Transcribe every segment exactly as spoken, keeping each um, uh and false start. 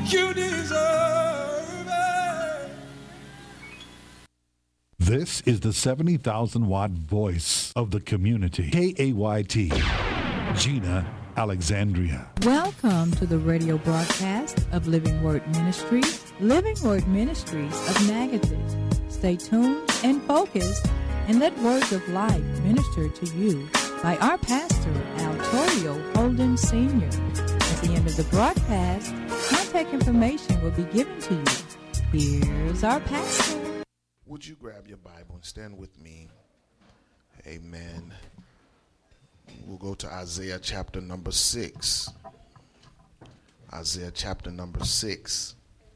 You deserve it. This is the seventy thousand watt voice of the community. K A Y T, Gina Alexandria. Welcome to the radio broadcast of Living Word Ministries, Living Word Ministries of Natchitoches. Stay tuned and focused and let words of life minister to you by our pastor, Al Torrio Holden Senior At the end of the broadcast, contact information will be given to you. Here's our pastor. Would you grab your Bible and stand with me? Amen. We'll go to Isaiah chapter number six. Isaiah chapter number six.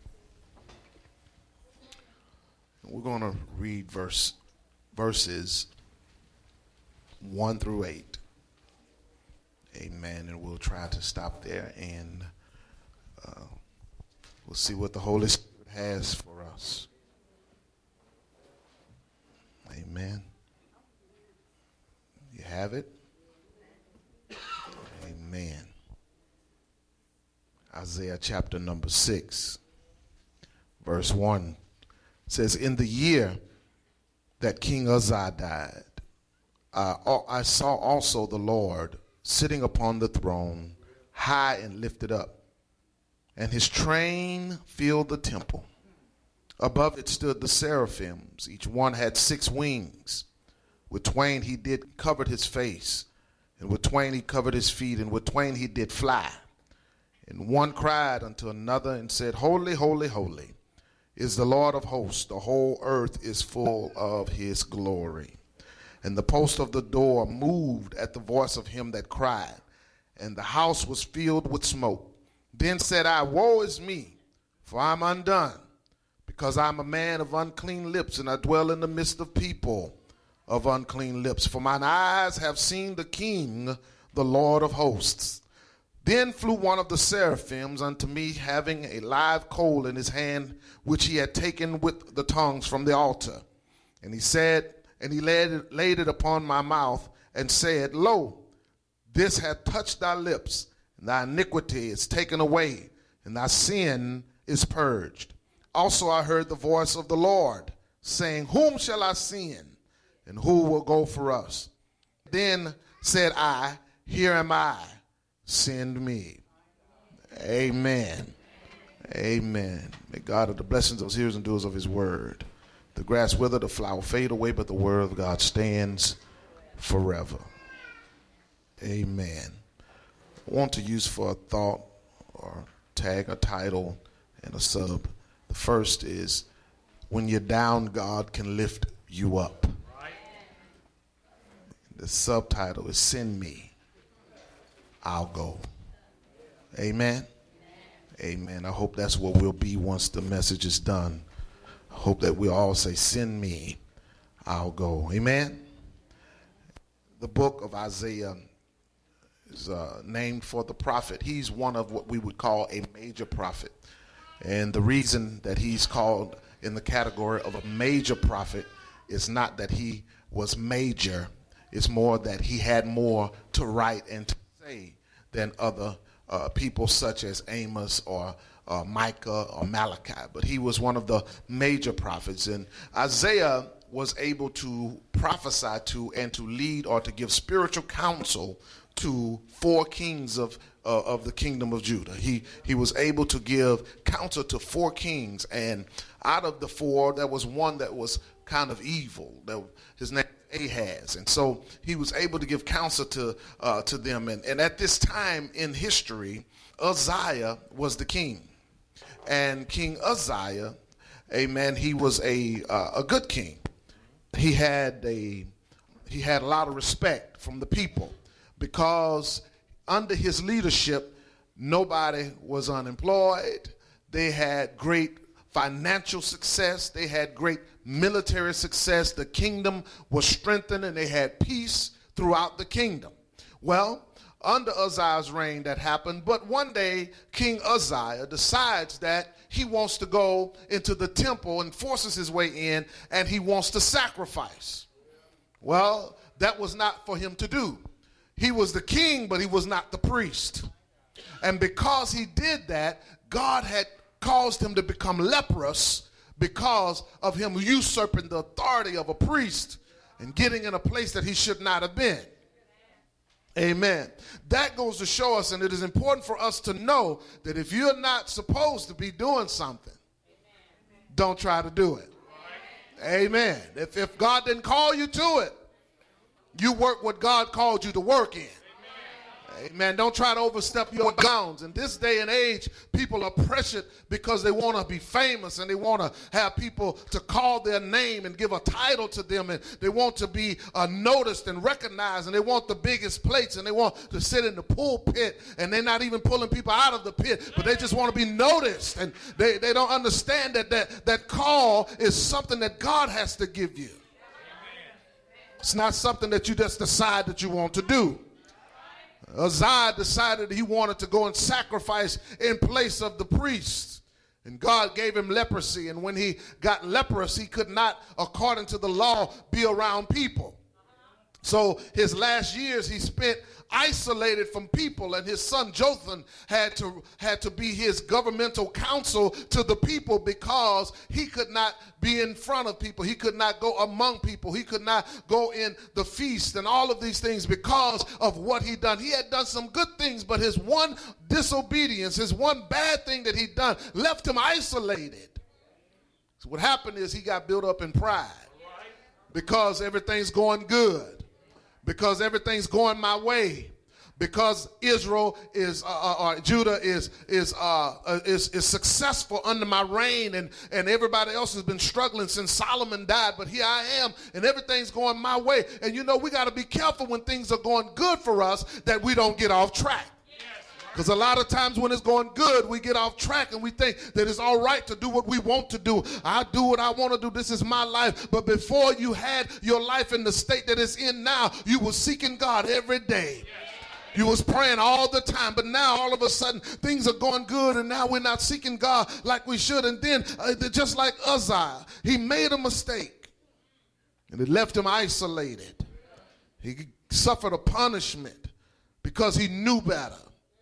We're going to read verse verses one through eight. Amen. And we'll try to stop there and uh, we'll see what the Holy Spirit has for us. Amen. You have it? Amen. Isaiah chapter number six, verse one says, in the year that King Uzziah died, uh, I saw also the Lord sitting upon the throne, high and lifted up, and his train filled the temple. Above it stood the seraphims. Each one had six wings. With twain he did covered his face, and with twain he covered his feet, and with twain he did fly. And one cried unto another and said, Holy, holy, holy is the Lord of hosts. The whole earth is full of his glory. And the post of the door moved at the voice of him that cried, and the house was filled with smoke. Then said I, Woe is me, for I am undone, because I am a man of unclean lips, and I dwell in the midst of people of unclean lips. For mine eyes have seen the King, the Lord of hosts. Then flew one of the seraphims unto me, having a live coal in his hand, which he had taken with the tongues from the altar. And he said, and he laid it, laid it upon my mouth, and said, Lo, this hath touched thy lips, and thy iniquity is taken away, and thy sin is purged. Also I heard the voice of the Lord, saying, Whom shall I send, and who will go for us? Then said I, Here am I, send me. Amen. Amen. May God of the blessings of hearers and doers of his word. The grass wither, the flower fade away, but the word of God stands forever. Amen. I want to use for a thought or tag, a title, and a sub. The first is, when you're down, God can lift you up. The subtitle is, Send Me, I'll Go. Amen. Amen. I hope that's what we'll be once the message is done. I hope that we all say, Send me, I'll go. Amen. The book of Isaiah is uh, named for the prophet. He's one of what we would call a major prophet. And the reason that he's called in the category of a major prophet is not that he was major. It's more that he had more to write and to say than other uh, people such as Amos or uh, Micah or Malachi. But he was one of the major prophets. And Isaiah was able to prophesy to and to lead or to give spiritual counsel to four kings of uh, of the kingdom of Judah. He he was able to give counsel to four kings, and out of the four, there was one that was kind of evil. That his name was Ahaz, and so he was able to give counsel to uh, to them. And, and at this time in history, Uzziah was the king, and King Uzziah, amen, he was a uh, a good king. He had a he had a lot of respect from the people, because under his leadership, nobody was unemployed. They had great financial success. They had great military success. The kingdom was strengthened, and they had peace throughout the kingdom. Well, under Uzziah's reign that happened, but one day King Uzziah decides that he wants to go into the temple and forces his way in, and he wants to sacrifice. Well, that was not for him to do. He was the king, but he was not the priest. And because he did that, God had caused him to become leprous because of him usurping the authority of a priest and getting in a place that he should not have been. Amen. That goes to show us, and it is important for us to know that if you're not supposed to be doing something, don't try to do it. Amen. If, if God didn't call you to it, you work what God called you to work in. Amen. Don't try to overstep your bounds. In this day and age, people are pressured because they want to be famous and they want to have people to call their name and give a title to them, and they want to be uh, noticed and recognized, and they want the biggest plates, and they want to sit in the pulpit, and they're not even pulling people out of the pit, but they just want to be noticed, and they, they don't understand that, that that call is something that God has to give you. It's not something that you just decide that you want to do. Uzziah decided he wanted to go and sacrifice in place of the priest. And God gave him leprosy. And when he got leprous, he could not, according to the law, be around people. So his last years he spent isolated from people, and his son Jotham had to had to be his governmental counsel to the people because he could not be in front of people. He could not go among people. He could not go in the feast and all of these things because of what he done. He had done some good things, but his one disobedience, his one bad thing that he done left him isolated. So what happened is he got built up in pride because everything's going good. Because everything's going my way, because Israel is, uh, or Judah is is, uh, uh, is is successful under my reign, and and everybody else has been struggling since Solomon died. But here I am, and everything's going my way. And you know, we got to be careful when things are going good for us that we don't get off track. Because a lot of times when it's going good, we get off track and we think that it's all right to do what we want to do. I do what I want to do. This is my life. But before you had your life in the state that it's in now, you were seeking God every day. You was praying all the time. But now all of a sudden things are going good, and now we're not seeking God like we should. And then uh, just like Uzziah, he made a mistake and it left him isolated. He suffered a punishment because he knew better.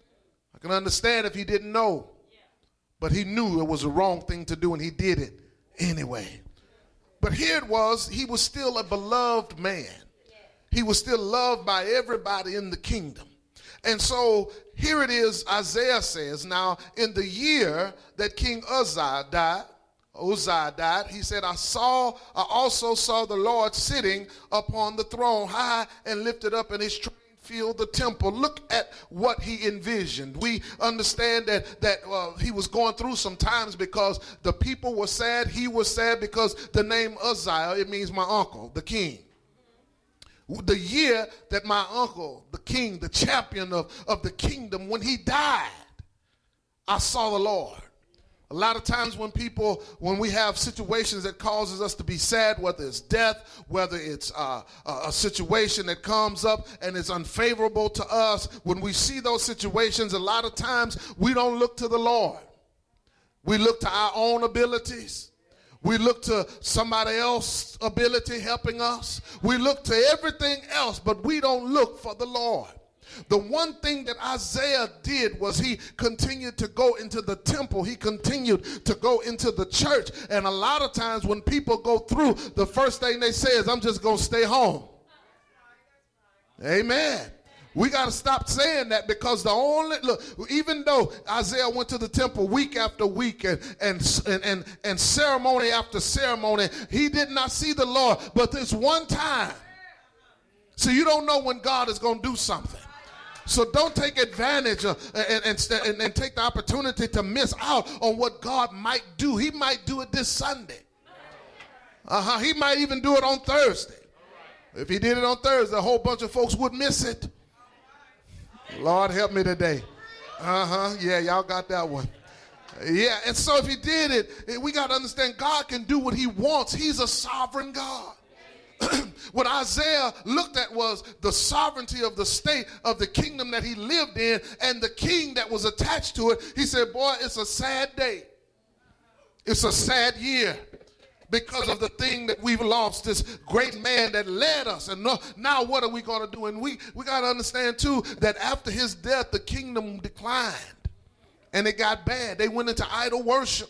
I can understand if he didn't know, but he knew it was the wrong thing to do, and he did it anyway. But here it was, he was still a beloved man. He was still loved by everybody in the kingdom. And so here it is, Isaiah says, now in the year that King Uzziah died, Uzziah died, he said, I saw, I also saw the Lord sitting upon the throne, high and lifted up, and his train filled the temple. Look at what he envisioned. We understand that that uh, he was going through some times because the people were sad. He was sad because the name Uzziah, it means my uncle, the king. The year that my uncle, the king, the champion of, of the kingdom, when he died, I saw the Lord. A lot of times when people, when we have situations that causes us to be sad, whether it's death, whether it's uh, a situation that comes up and is unfavorable to us, when we see those situations, a lot of times we don't look to the Lord. We look to our own abilities. We look to somebody else's ability helping us. We look to everything else, but we don't look for the Lord. The one thing that Isaiah did was he continued to go into the temple. He continued to go into the church. And a lot of times when people go through, the first thing they say is, I'm just going to stay home. Amen. We got to stop saying that, because the only, look, even though Isaiah went to the temple week after week and, and, and, and, and ceremony after ceremony, he did not see the Lord. But this one time, so you don't know when God is going to do something. So don't take advantage of, and, and, and, and take the opportunity to miss out on what God might do. He might do it this Sunday. Uh-huh. He might even do it on Thursday. If he did it on Thursday, a whole bunch of folks would miss it. Lord help me today. Uh-huh. Yeah, y'all got that one. Yeah, and so if he did it, we got to understand God can do what he wants. He's a sovereign God. What Isaiah looked at was the sovereignty of the state of the kingdom that he lived in and the king that was attached to it. He said, boy, it's a sad day. It's a sad year because of the thing that we've lost, this great man that led us. And no, now what are we going to do? And we, we got to understand, too, that after his death, the kingdom declined. And it got bad. They went into idol worship.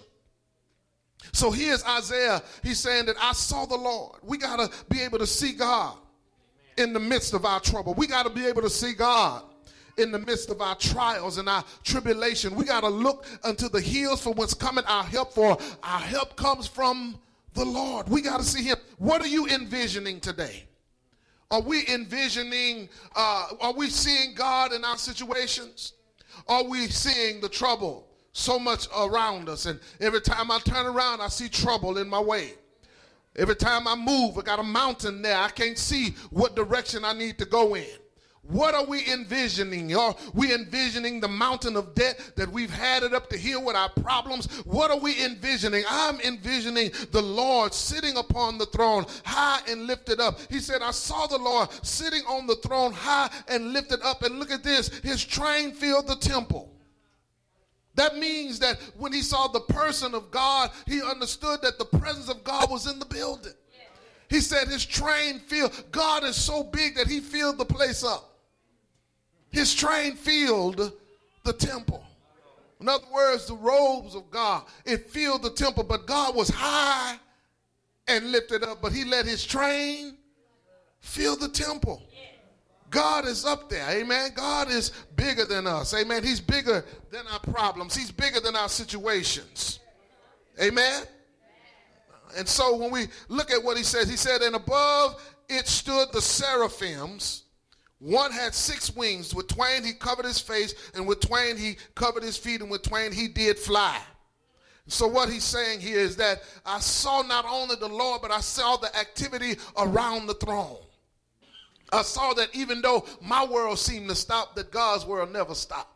So here's Isaiah. He's saying that I saw the Lord. We got to be able to see God in the midst of our trouble. We got to be able to see God in the midst of our trials and our tribulation. We got to look unto the hills from whence cometh our help, for our help comes from the Lord. We got to see him. What are you envisioning today? Are we envisioning, uh, are we seeing God in our situations? Are we seeing the trouble so much around us? And every time I turn around, I see trouble in my way. Every time I move, I got a mountain there. I can't see what direction I need to go in. What are we envisioning? Are we envisioning the mountain of debt that we've had it up to here with our problems? What are we envisioning? I'm envisioning the Lord sitting upon the throne, high and lifted up. He said, I saw the Lord sitting on the throne, high and lifted up. And look at this, his train filled the temple. That means that when he saw the person of God, he understood that the presence of God was in the building. He said his train filled. God is so big that he filled the place up. His train filled the temple. In other words, the robes of God, it filled the temple, but God was high and lifted up, but he let his train fill the temple. God is up there, amen. God is bigger than us, amen. He's bigger than our problems. He's bigger than our situations, amen. And so when we look at what he says, he said, and above it stood the seraphims. One had six wings. With twain he covered his face, and with twain he covered his feet, and with twain he did fly. So what he's saying here is that I saw not only the Lord, but I saw the activity around the throne. I saw that even though my world seemed to stop, that God's world never stopped.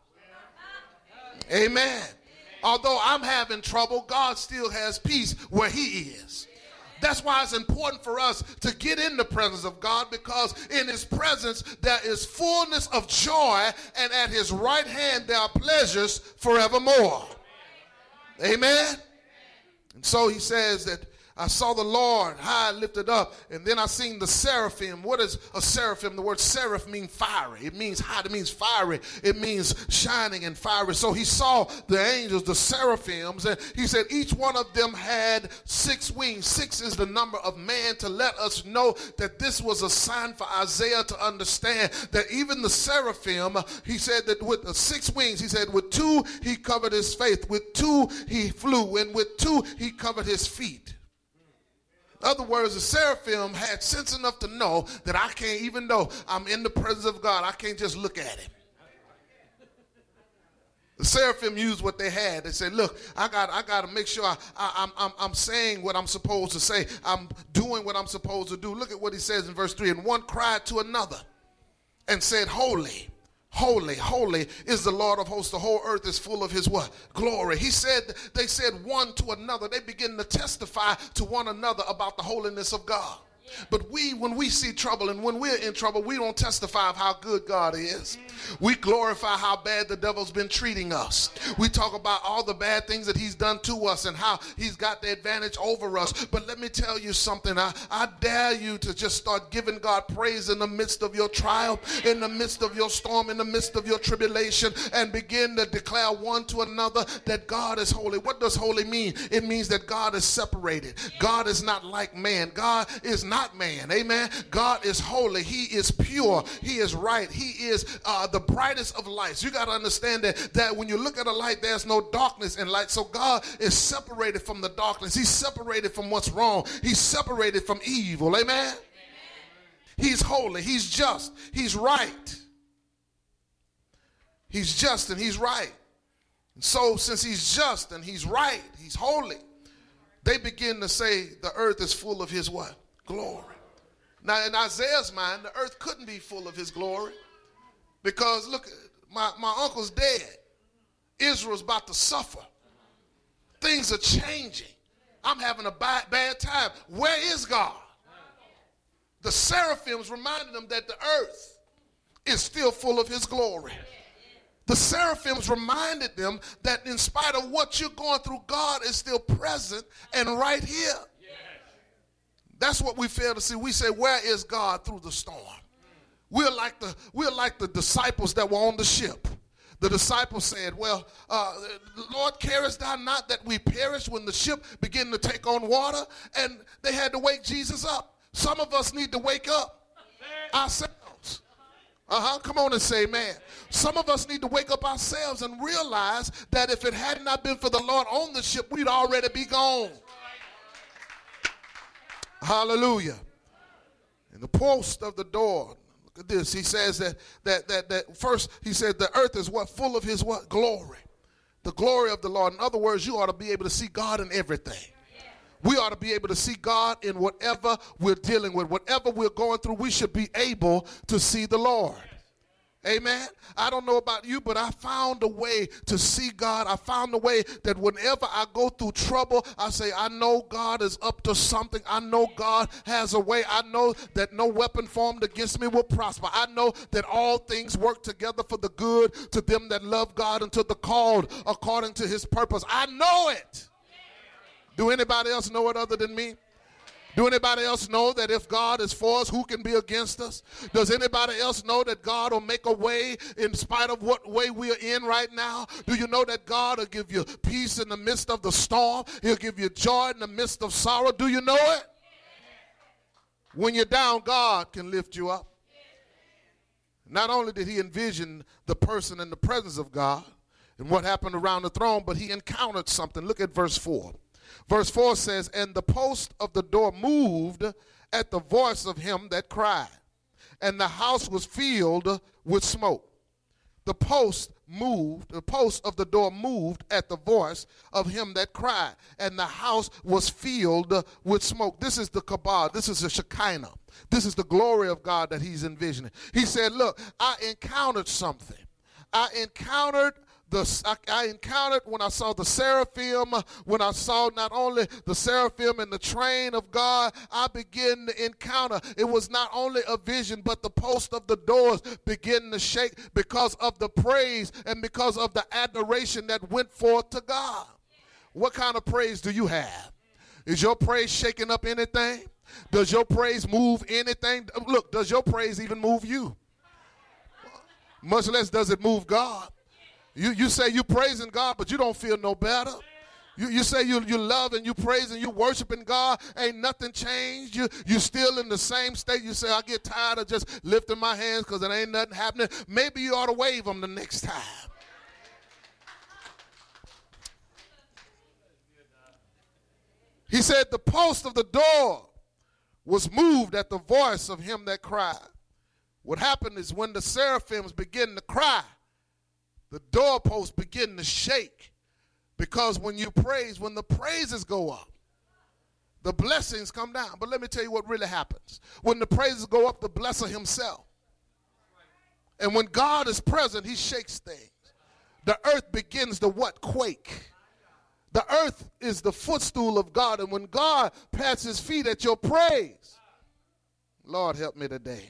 Amen. Although I'm having trouble, God still has peace where he is. That's why it's important for us to get in the presence of God, because in his presence there is fullness of joy, and at his right hand there are pleasures forevermore. Amen. And so he says that I saw the Lord high and lifted up, and then I seen the seraphim. What is a seraphim? The word seraph means fiery. It means hot. It means fiery. It means shining and fiery. So he saw the angels, the seraphims, and he said each one of them had six wings. Six is the number of man, to let us know that this was a sign for Isaiah to understand that even the seraphim, he said that with the six wings, he said with two he covered his face, with two he flew, and with two he covered his feet. In other words, the seraphim had sense enough to know that I can't, even though I'm in the presence of God, I can't just look at him. The seraphim used what they had. They said, look, I got I got to make sure I, I, I'm, I'm, I'm saying what I'm supposed to say. I'm doing what I'm supposed to do. Look at what he says in verse three. And one cried to another and said, holy, holy, holy is the Lord of hosts. The whole earth is full of his what? Glory. He said, they said one to another. They begin to testify to one another about the holiness of God. But we, when we see trouble and when we're in trouble, we don't testify of how good God is. We glorify how bad the devil's been treating us. We talk about all the bad things that he's done to us and how he's got the advantage over us. But let me tell you something. I, I dare you to just start giving God praise in the midst of your trial, in the midst of your storm, in the midst of your tribulation, and begin to declare one to another that God is holy. What does holy mean? It means that God is separated. God is not like man. God is not Not man, amen. God is holy. He is pure. He is right. He is uh, the brightest of lights. You got to understand that, that when you look at a light, there's no darkness in light. So God is separated from the darkness. He's separated from what's wrong. He's separated from evil, amen. Amen. He's holy. He's just. He's right. He's just and he's right. And so since he's just and he's right, he's holy, they begin to say the earth is full of his what? Glory. Now in Isaiah's mind, the earth couldn't be full of his glory, because look, my, my uncle's dead. Israel's about to suffer. Things are changing. I'm having a bad, bad time. Where is God? The seraphims reminded them that the earth is still full of his glory. The seraphims reminded them that in spite of what you're going through, God is still present and right here. That's what we fail to see. We say, where is God through the storm? We're like the, we're like the disciples that were on the ship. The disciples said, well, uh, Lord, carest thou not that we perish when the ship began to take on water? And they had to wake Jesus up. Some of us need to wake up ourselves. Uh-huh. Come on and say amen. Some of us need to wake up ourselves and realize that if it had not been for the Lord on the ship, we'd already be gone. Hallelujah. In the post of the door, look at this. He says that, that, that, that first, he said the earth is what? Full of his what? Glory. The glory of the Lord. In other words, you ought to be able to see God in everything. We ought to be able to see God in whatever we're dealing with. Whatever we're going through, we should be able to see the Lord. Amen. I don't know about you, but I found a way to see God. I found a way that whenever I go through trouble, I say, I know God is up to something. I know God has a way. I know that no weapon formed against me will prosper. I know that all things work together for the good to them that love God and to the called according to his purpose. I know it. Do anybody else know it other than me? Do anybody else know that if God is for us, who can be against us? Does anybody else know that God will make a way in spite of what way we are in right now? Do you know that God will give you peace in the midst of the storm? He'll give you joy in the midst of sorrow. Do you know it? When you're down, God can lift you up. Not only did he envision the person in the presence of God and what happened around the throne, but he encountered something. Look at verse four. Verse four says, and the post of the door moved at the voice of him that cried, and the house was filled with smoke. The post moved, the post of the door moved at the voice of him that cried, and the house was filled with smoke. This is the Kabod. This is the Shekinah. This is the glory of God that he's envisioning. He said, look, I encountered something. I encountered The, I, I encountered when I saw the seraphim, when I saw not only the seraphim and the train of God, I began to encounter. It was not only a vision, but the post of the doors began to shake because of the praise and because of the adoration that went forth to God. What kind of praise do you have? Is your praise shaking up anything? Does your praise move anything? Look, does your praise even move you? Much less does it move God. You, you say you praising God, but you don't feel no better. You, you say you, you love and you praise and you worshiping God. Ain't nothing changed. You, you still in the same state. You say, I get tired of just lifting my hands because it ain't nothing happening. Maybe you ought to wave them the next time. He said the post of the door was moved at the voice of him that cried. What happened is when the seraphims begin to cry, the doorposts begin to shake, because when you praise, when the praises go up, the blessings come down. But let me tell you what really happens. When the praises go up, the blesser himself. And when God is present, he shakes things. The earth begins to what? Quake. The earth is the footstool of God, and when God pats his feet at your praise, Lord help me today.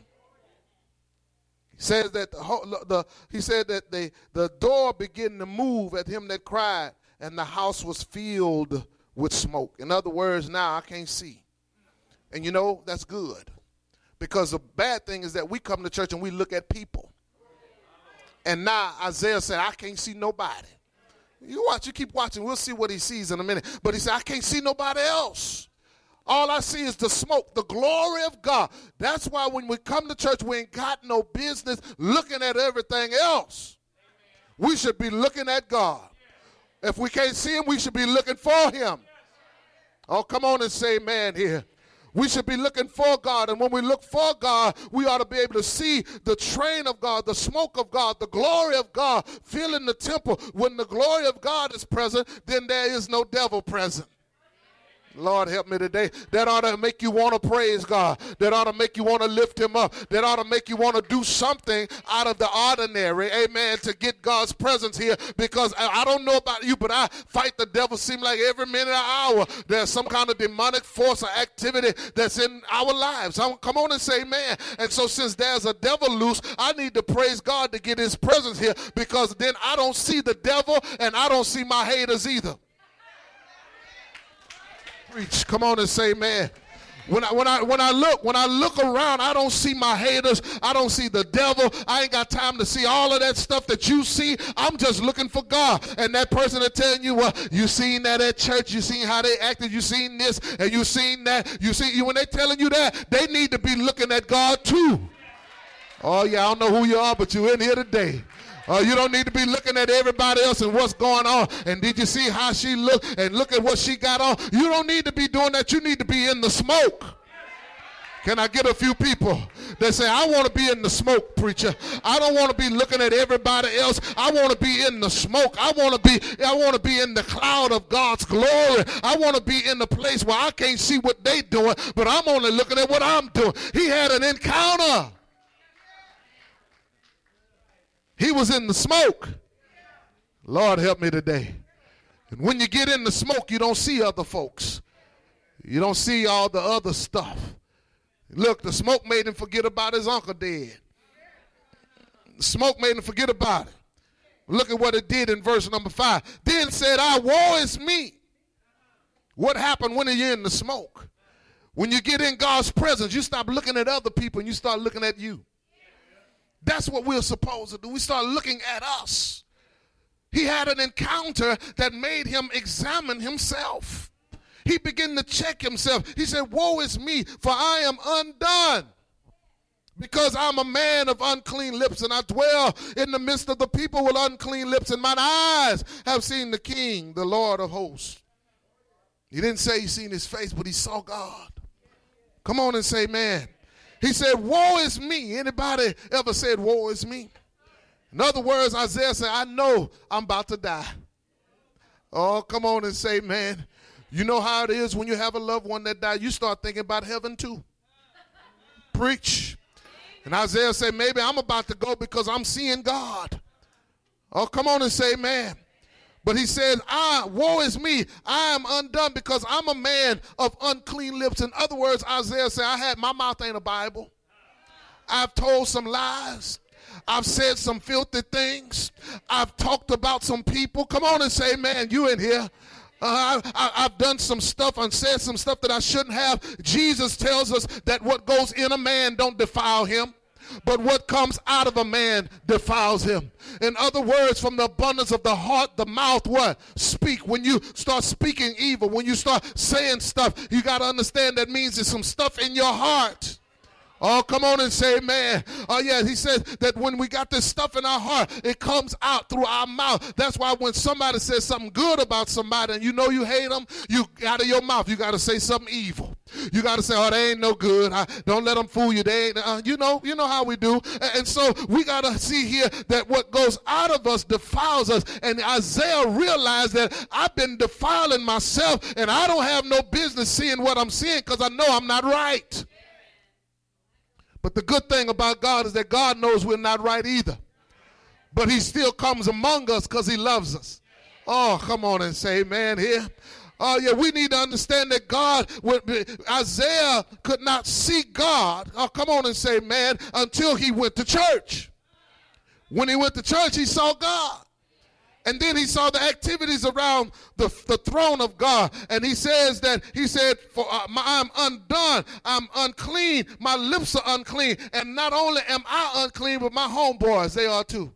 He says that the, the he said that the, the door began to move at him that cried, and the house was filled with smoke. In other words, now I can't see. And you know, that's good. Because the bad thing is that we come to church and we look at people. And now Isaiah said, I can't see nobody. You watch, you keep watching, we'll see what he sees in a minute. But he said, I can't see nobody else. All I see is the smoke, the glory of God. That's why when we come to church, we ain't got no business looking at everything else. Amen. We should be looking at God. Yes. If we can't see him, we should be looking for him. Yes. Oh, come on and say amen here. We should be looking for God, and when we look for God, we ought to be able to see the train of God, the smoke of God, the glory of God filling the temple. When the glory of God is present, then there is no devil present. Lord help me today. That ought to make you want to praise God. That ought to make you want to lift him up. That ought to make you want to do something out of the ordinary, amen, to get God's presence here. Because I, I don't know about you, but I fight the devil seem like every minute or hour there's some kind of demonic force or activity that's in our lives. I, come on and say amen. And so since there's a devil loose, I need to praise God to get his presence here, because then I don't see the devil and I don't see my haters either. Come on and say amen. When I, when I when I look when I look around, I don't see my haters. I don't see the devil. I ain't got time to see all of that stuff that you see. I'm just looking for God. And that person that telling you, well, you seen that at church, you seen how they acted, you seen this, and you seen that. You see, when they telling you that, they need to be looking at God too. Oh yeah, I don't know who you are, but you're in here today. Uh, you don't need to be looking at everybody else and what's going on. And did you see how she looked? And look at what she got on. You don't need to be doing that. You need to be in the smoke. Can I get a few people that say, I want to be in the smoke, preacher. I don't want to be looking at everybody else. I want to be in the smoke. I want to be, I want to be in the cloud of God's glory. I want to be in the place where I can't see what they doing, but I'm only looking at what I'm doing. He had an encounter. He was in the smoke. Lord, help me today. And when you get in the smoke, you don't see other folks. You don't see all the other stuff. Look, the smoke made him forget about his uncle dead. The smoke made him forget about it. Look at what it did in verse number five. Then said I, woe is me. What happened when you're in the smoke? When you get in God's presence, you stop looking at other people and you start looking at you. That's what we're supposed to do. We start looking at us. He had an encounter that made him examine himself. He began to check himself. He said, woe is me, for I am undone, because I'm a man of unclean lips, and I dwell in the midst of the people with unclean lips, and mine eyes have seen the King, the Lord of hosts. He didn't say he seen his face, but he saw God. Come on and say, man. He said, woe is me. Anybody ever said, woe is me? In other words, Isaiah said, I know I'm about to die. Oh, come on and say, man. You know how it is when you have a loved one that died, you start thinking about heaven too. Preach. And Isaiah said, maybe I'm about to go because I'm seeing God. Oh, come on and say, man. But he says, I, woe is me, I am undone because I'm a man of unclean lips. In other words, Isaiah said, I had, my mouth ain't a Bible. I've told some lies. I've said some filthy things. I've talked about some people. Come on and say, man, you in here. Uh, I, I, I've done some stuff and said some stuff that I shouldn't have. Jesus tells us that what goes in a man don't defile him, but what comes out of a man defiles him. In other words, from the abundance of the heart, the mouth, what? Speak. When you start speaking evil, when you start saying stuff, you got to understand that means there's some stuff in your heart. Oh, come on and say amen. Oh, yeah, he says that when we got this stuff in our heart, it comes out through our mouth. That's why when somebody says something good about somebody and you know you hate them, you out of your mouth, you got to say something evil. You got to say, oh, they ain't no good. I, don't let them fool you. They ain't, uh, you know, you know how we do. And, and so we got to see here that what goes out of us defiles us. And Isaiah realized that I've been defiling myself and I don't have no business seeing what I'm seeing because I know I'm not right. But the good thing about God is that God knows we're not right either. But he still comes among us because he loves us. Oh, come on and say amen here. Oh, yeah, we need to understand that God, Isaiah could not see God. Oh, come on and say amen, until he went to church. When he went to church, he saw God. And then he saw the activities around the, the throne of God. And he says that, he said, for uh, my, I'm undone, I'm unclean, my lips are unclean. And not only am I unclean, but my homeboys, they are too.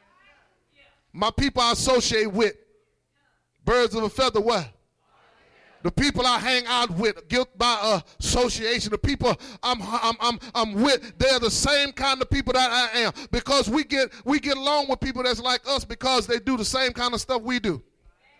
My people I associate with, birds of a feather, what? The people I hang out with, guilt by association, the people I'm, I'm, I'm, I'm with, they're the same kind of people that I am. Because we get, we get along with people that's like us because they do the same kind of stuff we do.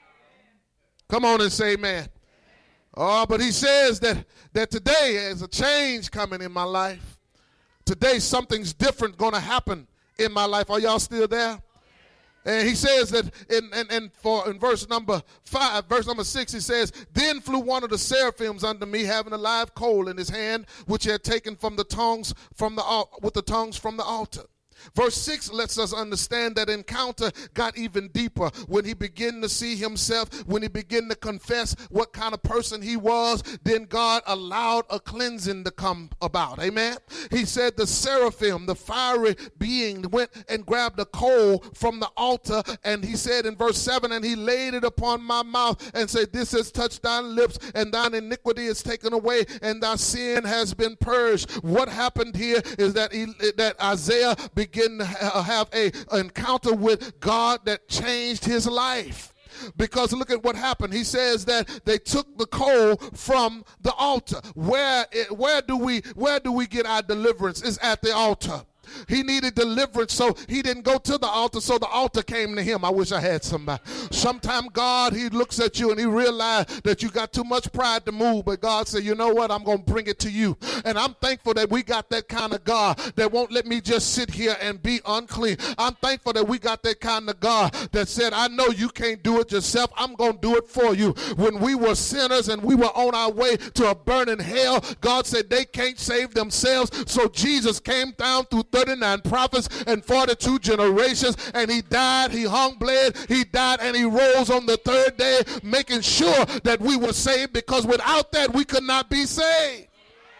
Come on and say amen. Oh, but he says that, that today there's a change coming in my life. Today something's different going to happen in my life. Are y'all still there? And he says that in, in, in, for, in verse number five, verse number six, he says, then flew one of the seraphims unto me, having a live coal in his hand, which he had taken from the tongues from the with the tongues from the altar. Verse six lets us understand that encounter got even deeper when he began to see himself, when he began to confess what kind of person he was. Then God allowed a cleansing to come about. Amen. He said the seraphim, the fiery being, went and grabbed a coal from the altar, and he said in verse seven, and he laid it upon my mouth and said, this has touched thine lips, and thine iniquity is taken away, and thy sin has been purged. What happened here is that he, that Isaiah began to have a encounter with God that changed his life. Because look at what happened. He says that they took the coal from the altar. Where where do we where do we get our deliverance? Is at the altar. He needed deliverance, so he didn't go to the altar, so the altar came to him. I wish I had somebody. Sometime God, he looks at you and he realized that you got too much pride to move, but God said, you know what, I'm going to bring it to you. And I'm thankful that we got that kind of God that won't let me just sit here and be unclean. I'm thankful that we got that kind of God that said, I know you can't do it yourself. I'm going to do it for you. When we were sinners and we were on our way to a burning hell, God said they can't save themselves. So Jesus came down through thirty-nine prophets and forty-two generations, and he died, he hung, bled, he died, and he rose on the third day, making sure that we were saved, because without that we could not be saved.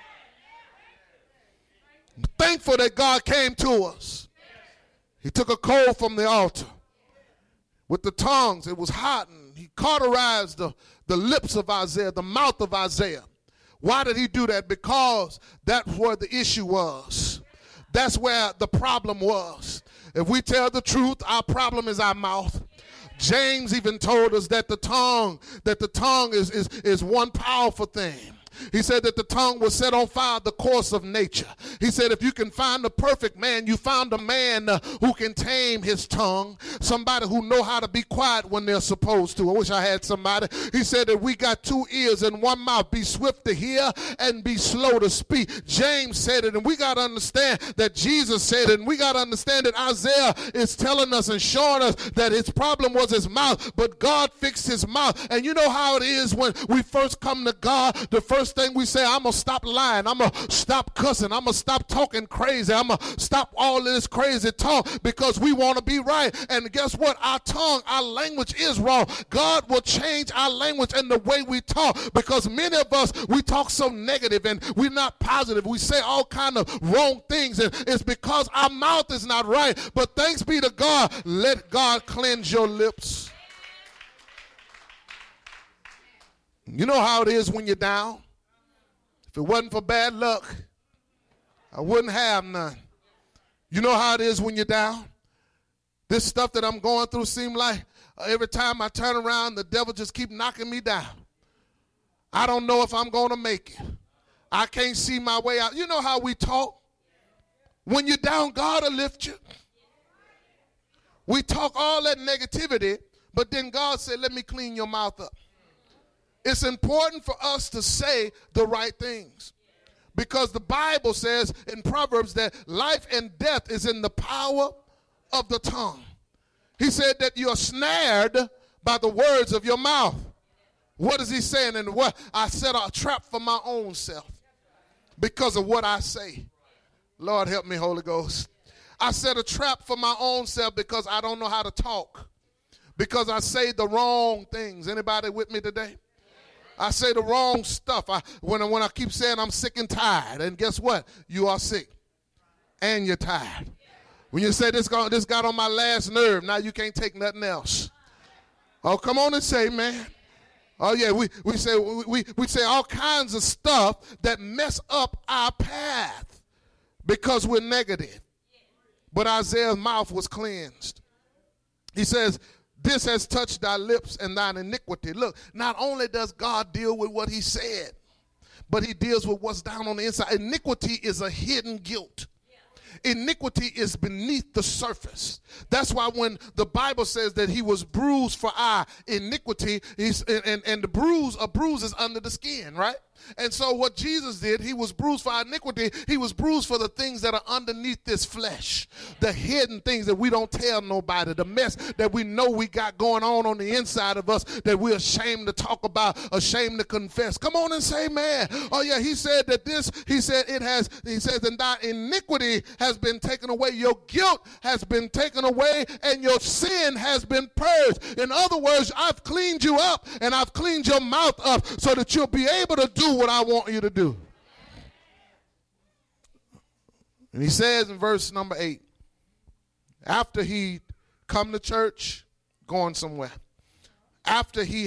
I'm thankful that God came to us. He took a coal from the altar with the tongues. It was hot, and he cauterized the, the lips of Isaiah, the mouth of Isaiah. Why did he do that? Because that's where the issue was. That's where the problem was. If we tell the truth, our problem is our mouth. James even told us that the tongue, that the tongue is, is, is one powerful thing. He said that the tongue will set on fire the course of nature. He said if you can find the perfect man, you found a man uh, who can tame his tongue, somebody who know how to be quiet when they're supposed to. I wish I had somebody. He said that we got two ears and one mouth. Be swift to hear and be slow to speak. James said it, and we got to understand that Jesus said it, and we got to understand that Isaiah is telling us and showing us that his problem was his mouth, but God fixed his mouth. And you know how it is when we first come to God, the first thing we say, I'm going to stop lying. I'm going to stop cussing. I'm going to stop talking crazy. I'm going to stop all of this crazy talk because we want to be right. And guess what? Our tongue, our language is wrong. God will change our language and the way we talk, because many of us, we talk so negative and we're not positive. We say all kind of wrong things, and it's because our mouth is not right. But thanks be to God, let God cleanse your lips. You know how it is when you're down. If it wasn't for bad luck, I wouldn't have none. You know how it is when you're down? This stuff that I'm going through seems like uh, every time I turn around, the devil just keep knocking me down. I don't know if I'm going to make it. I can't see my way out. You know how we talk? When you're down, God will lift you. We talk all that negativity, but then God said, let me clean your mouth up. It's important for us to say the right things, because the Bible says in Proverbs that life and death is in the power of the tongue. He said that you're snared by the words of your mouth. What is he saying? And what I set a trap for my own self because of what I say. Lord help me, Holy Ghost. I set a trap for my own self because I don't know how to talk, because I say the wrong things. Anybody with me today? I say the wrong stuff. I, when, when I keep saying I'm sick and tired, and guess what? You are sick and you're tired. When you say this got, this got on my last nerve, now you can't take nothing else. Oh, come on and say, man. Oh, yeah, we, we, say, we, we, we say all kinds of stuff that mess up our path because we're negative. But Isaiah's mouth was cleansed. He says, this has touched thy lips and thine iniquity. Look, not only does God deal with what he said, but he deals with what's down on the inside. Iniquity is a hidden guilt. Iniquity is beneath the surface. That's why when the Bible says that he was bruised for our iniquity, he's, and, and the bruise, a bruise is under the skin, right? And so what Jesus did, he was bruised for our iniquity. He was bruised for the things that are underneath this flesh, the hidden things that we don't tell nobody, the mess that we know we got going on on the inside of us that we're ashamed to talk about, ashamed to confess. Come on and say, man. Oh yeah, he said that this, he said it has, he says, and thy iniquity has been taken away, your guilt has been taken away, and your sin has been purged. In other words, I've cleaned you up, and I've cleaned your mouth up so that you'll be able to do what I want you to do. And he says in verse number eight, after he come to church, going somewhere, after he